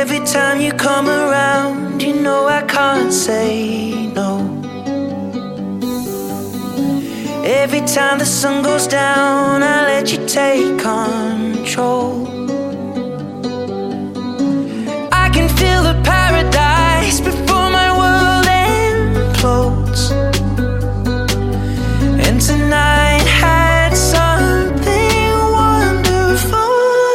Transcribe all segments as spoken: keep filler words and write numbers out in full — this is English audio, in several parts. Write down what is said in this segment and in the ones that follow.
Every time you come around, you know I can't say no. Every time the sun goes down, I let you take control. I can feel the paradise before my world implodes. And tonight had something wonderful.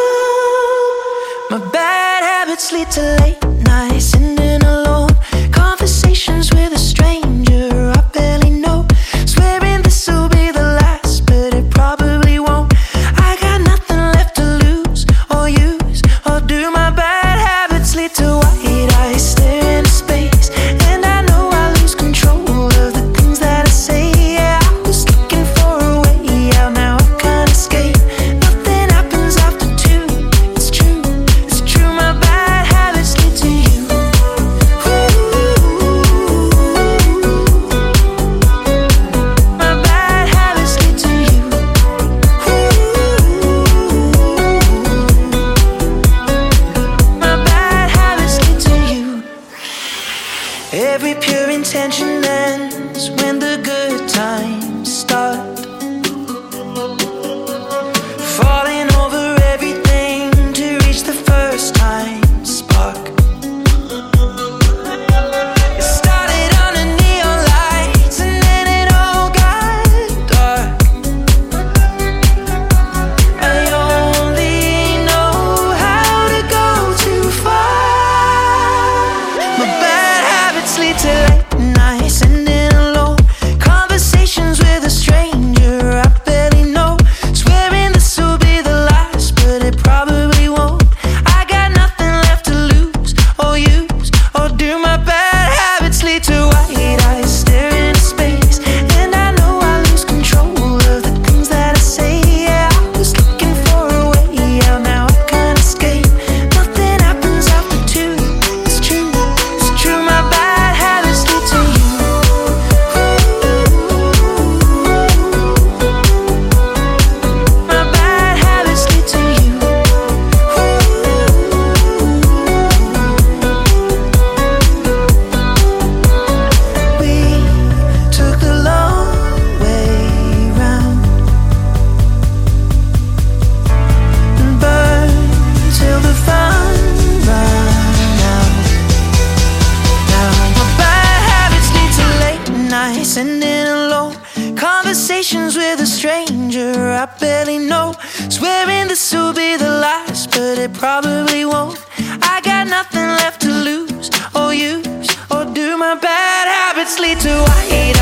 My bad habits lead to late nights, ending alone. Conversations with a stranger I barely know. Swearing this will be the last, but it probably won't. I got nothing left to lose or use or do. My bad habits lead to white eyes staring into space, and I know I lose control of the things that I say. Yeah, I was looking for a way out, now I can't escape. Nothing happens after two. It's true, it's true. My bad habits lead to you. My bad habits lead to you. My bad habits lead to you. Every pure intention ends when the good times start. Falling over everything to reach the first time spark. It started under neon lights and then it all got dark. I only know how to go too far. My bad habits lead to late nights, ending alone. Conversations with a stranger I barely know. Swearing this will be the last, but it probably won't. I got nothing left to lose or use or do. My bad habits lead to white eyes staring into space, and I know I lose control of the things that I say. Yeah, I was looking for a way out, now I can't escape. Nothing happens after two. It's true, it's true. My bad habits lead to you. My bad habits lead to you. We took the long way round and burned till the fun ran out. Now my bad habits lead to late nights, ending alone. Conversations with a stranger I barely know. Swearing this will be the last, but it probably won't. I got nothing left to lose or use or do. My bad habits lead to white